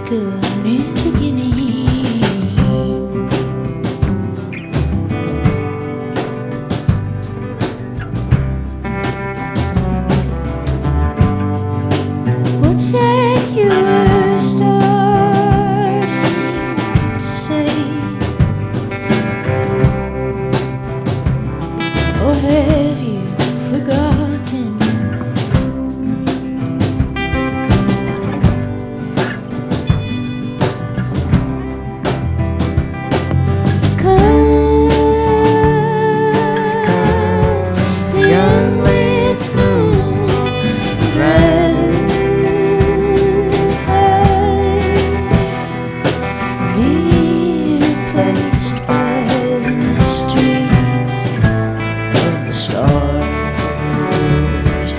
like a new beginning. What said you were starting to say? Or have you forgotten? 'Cause the unlit moon rather be replaced by the mystery of the stars.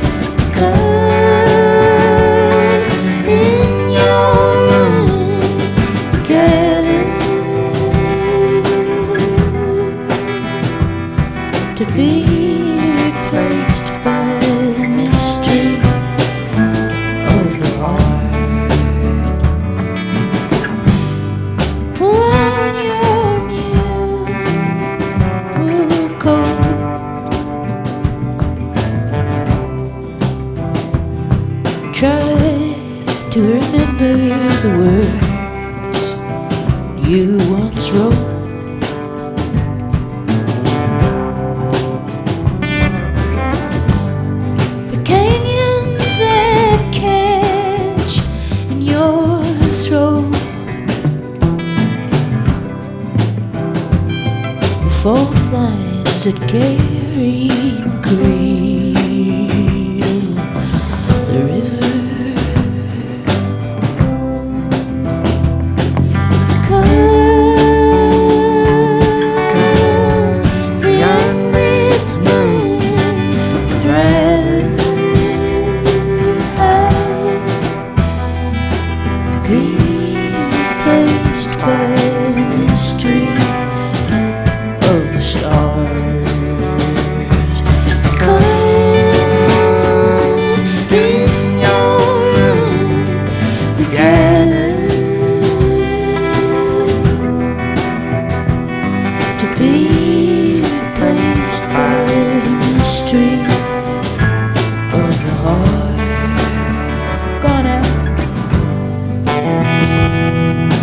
'Cause in your room gathered to be replaced by the mystery of the heart. When your new will come, try to remember the words you once wrote. The canyons that catch in your throat, the fault lines that carry and cradle the river. 'Cause the unlit moon would rather be replaced by the mystery of the stars. 'Cause in your room we gather to be replaced by the mystery of the heart. Gone out.